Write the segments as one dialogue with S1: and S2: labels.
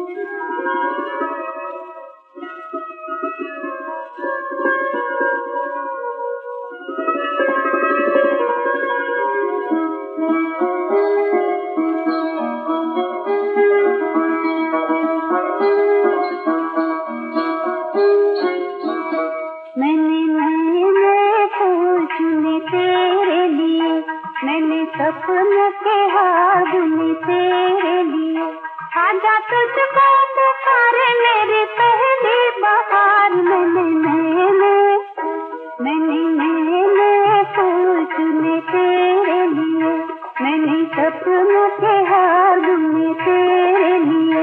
S1: मैंने सपनों के हार बुने तेरे लिए। आजा तुझको पुकारे मेरी पहली बहार। मैंने फूल चुने तेरे लिए। मैंने सपनों के हार बुने तेरे लिए।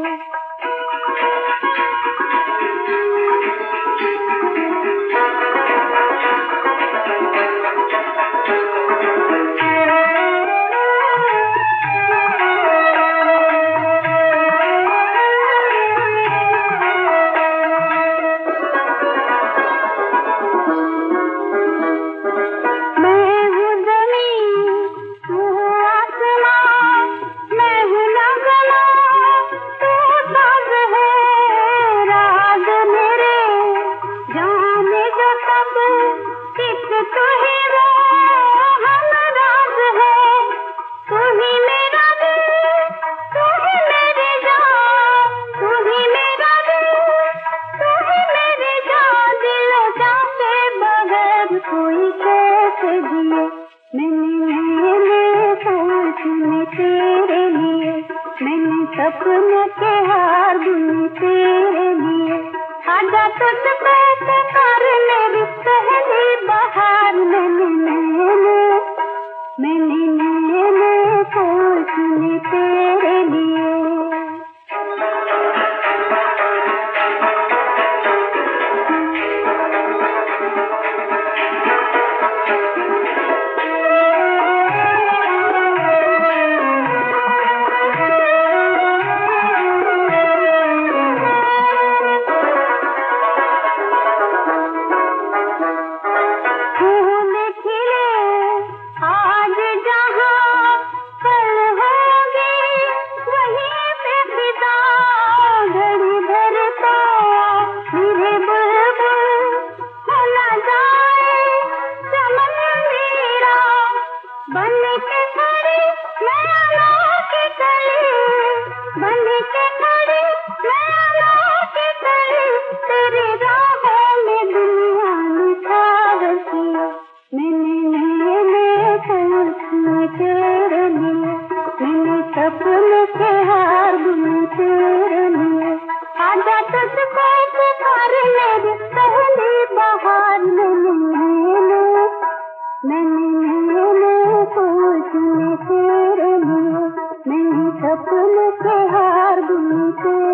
S1: कोई कैसे जिए मैंने फूल चुने तेरे लिए। मैंने सपनों के हार बुने तेरे लिए। आजा तुझको पुकार मेरी पहली बहार। मैंने फूल चुने तेरे लिए। सपनों के हार बुने तेरे लिए। आजा तुझको पुकार मेरी पहली बहार। मैंने फूल चुने तेरे लिए। मैंने सपनों के हार बुने तेरे लिए।